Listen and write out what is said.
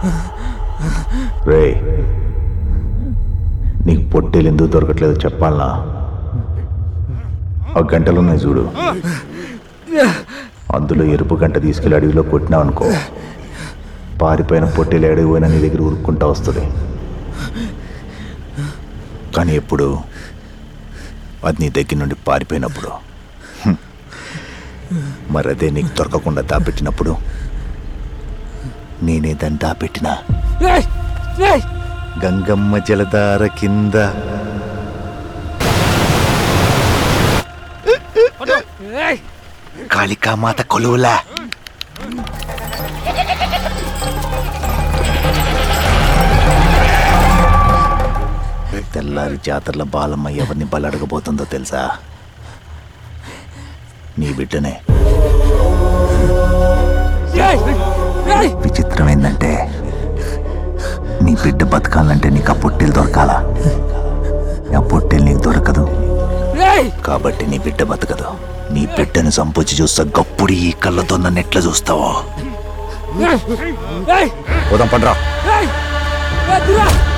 రే, నీకు పొట్టేలు ఎందుకు దొరకట్లేదో చెప్పాలనా? ఆ గంటలున్నాయి చూడు, అందులో ఎరుపు గంట తీసుకెళ్ళి అడవిలో కొట్టినావు అనుకో, పారిపోయిన పొట్టేలు అడవి పోయినా నీ దగ్గర ఉరుక్కుంటా వస్తుంది. కానీ ఎప్పుడు అది నీ దగ్గర నుండి పారిపోయినప్పుడు. మరి అదే నీకు దొరకకుండా దాపెట్టినప్పుడు నేనే దాన్ని దాపెట్టినా. గంగమ్మ జలధార కింద కాళికామాత కొలువులా. తెల్లారి జాతరల బాలమ్మ ఎవరిని బలడగబోతుందో తెలుసా? నీ బిడ్డనే. విచిత్రం ఏంటంటే, నీ బిడ్డ బతకాలంటే నీకు ఆ పొట్టేలు దొరకాలా. ఆ పొట్టేలు నీకు దొరకదు కాబట్టి నీ బిడ్డ బతకదు. నీ బిడ్డను సంపొచ్చి చూస్తా గప్పుడు ఈ కళ్ళతో నన్ను ఎట్లా చూస్తావో. పోదాం పండ్రా.